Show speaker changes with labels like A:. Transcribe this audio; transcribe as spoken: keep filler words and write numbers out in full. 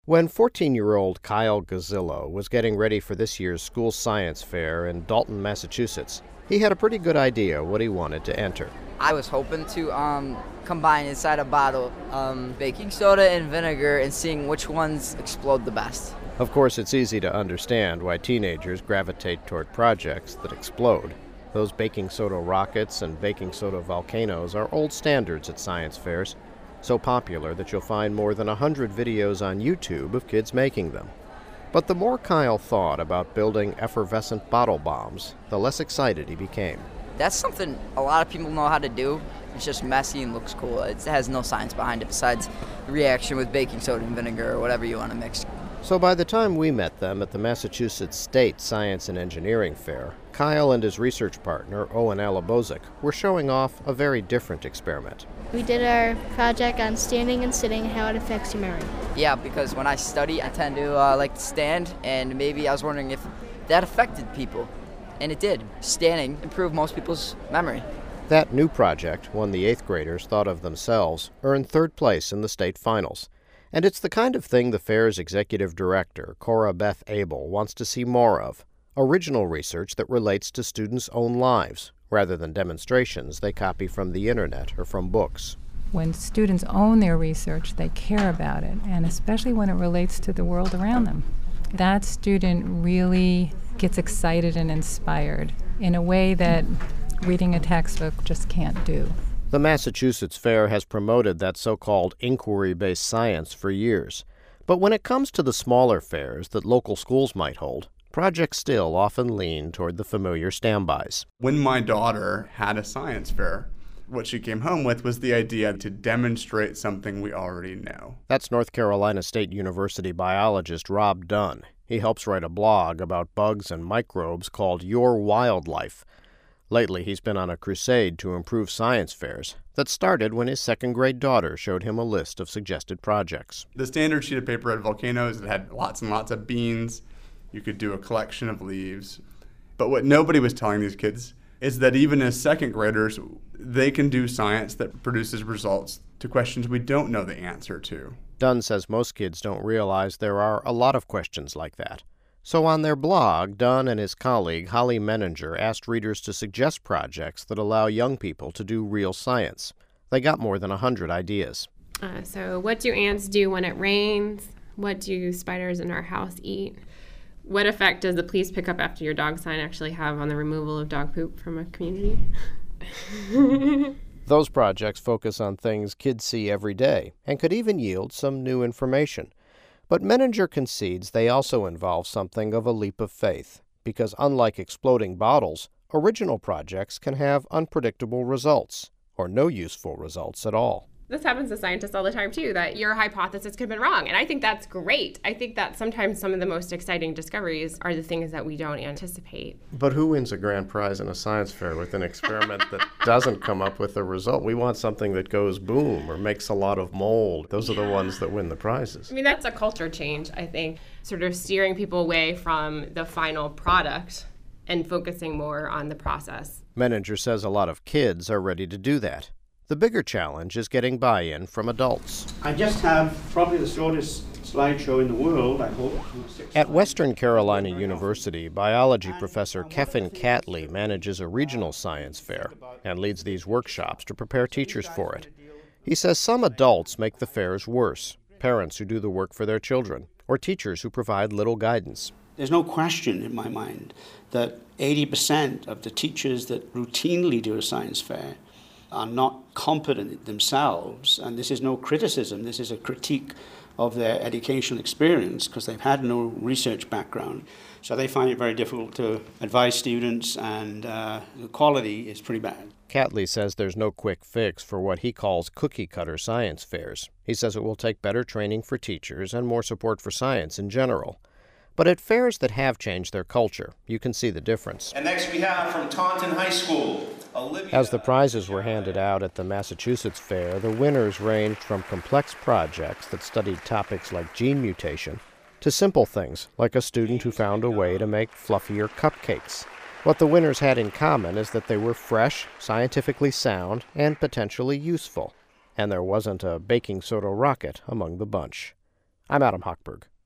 A: When fourteen-year-old Kyle Gazzillo was getting ready for this year's school science fair in Dalton, Massachusetts, he had a pretty good idea what he wanted to enter.
B: I was hoping to um, combine inside a bottle um, baking soda and vinegar and seeing which ones explode the best.
A: Of course, it's easy to understand why teenagers gravitate toward projects that explode. Those baking soda rockets and baking soda volcanoes are old standards at science fairs, so popular that you'll find more than a hundred videos on YouTube of kids making them. But the more Kyle thought about building effervescent bottle bombs, the less excited he became.
B: That's something a lot of people know how to do. It's just messy and looks cool. It has no science behind it besides the reaction with baking soda and vinegar or whatever you want to mix.
A: So by the time we met them at the Massachusetts State Science and Engineering Fair, Kyle and his research partner, Owen Alabozic, were showing off a very different experiment.
C: We did our project on standing and sitting and how it affects your memory.
B: Yeah, because when I study, I tend to uh, like to stand, and maybe I was wondering if that affected people. And it did. Standing improved most people's memory.
A: That new project, one the eighth graders thought of themselves, earned third place in the state finals. And it's the kind of thing the fair's executive director, Cora Beth Abel, wants to see more of. Original research that relates to students' own lives, rather than demonstrations they copy from the internet or from books.
D: When students own their research, they care about it, and especially when it relates to the world around them. That student really gets excited and inspired in a way that reading a textbook just can't do.
A: The Massachusetts Fair has promoted that so-called inquiry-based science for years. But when it comes to the smaller fairs that local schools might hold, projects still often lean toward the familiar standbys.
E: When my daughter had a science fair, what she came home with was the idea to demonstrate something we already know.
A: That's North Carolina State University biologist Rob Dunn. He helps write a blog about bugs and microbes called Your Wildlife. Lately, he's been on a crusade to improve science fairs that started when his second-grade daughter showed him a list of suggested projects.
E: The standard sheet of paper had volcanoes. It had lots and lots of beans. You could do a collection of leaves. But what nobody was telling these kids is that even as second graders, they can do science that produces results to questions we don't know the answer to.
A: Dunn says most kids don't realize there are a lot of questions like that. So on their blog, Dunn and his colleague Holly Menninger asked readers to suggest projects that allow young people to do real science. They got more than a hundred ideas.
F: Uh, so what do ants do when it rains? What do spiders in our house eat? What effect does the please pick up after your dog sign actually have on the removal of dog poop from a community?
A: Those projects focus on things kids see every day and could even yield some new information. But Menninger concedes they also involve something of a leap of faith, because unlike exploding bottles, original projects can have unpredictable results, or no useful results at all.
F: This happens to scientists all the time, too, that your hypothesis could have been wrong. And I think that's great. I think that sometimes some of the most exciting discoveries are the things that we don't anticipate.
A: But who wins a grand prize in a science fair with an experiment that doesn't come up with a result? We want something that goes boom or makes a lot of mold. Those are the ones that win the prizes.
F: I mean, that's a culture change, I think, sort of steering people away from the final product and focusing more on the process.
A: Menninger says a lot of kids are ready to do that. The bigger challenge is getting buy-in from adults.
G: I just have probably the shortest slideshow in the world, I hope.
A: At Western Carolina University, biology professor Kevin Catley manages a regional science fair and leads these workshops to prepare teachers for it. He says some adults make the fairs worse, parents who do the work for their children, or teachers who provide little guidance.
G: There's no question in my mind that eighty percent of the teachers that routinely do a science fair are not competent themselves, and this is no criticism, this is a critique of their educational experience because they've had no research background. So they find it very difficult to advise students, and uh, the quality is pretty bad.
A: Catley says there's no quick fix for what he calls cookie-cutter science fairs. He says it will take better training for teachers and more support for science in general. But at fairs that have changed their culture, you can see the difference.
H: And next we have from Taunton High School, Olivia.
A: As the prizes were handed out at the Massachusetts Fair, the winners ranged from complex projects that studied topics like gene mutation to simple things like a student who found a way to make fluffier cupcakes. What the winners had in common is that they were fresh, scientifically sound, and potentially useful. And there wasn't a baking soda rocket among the bunch. I'm Adam Hochberg.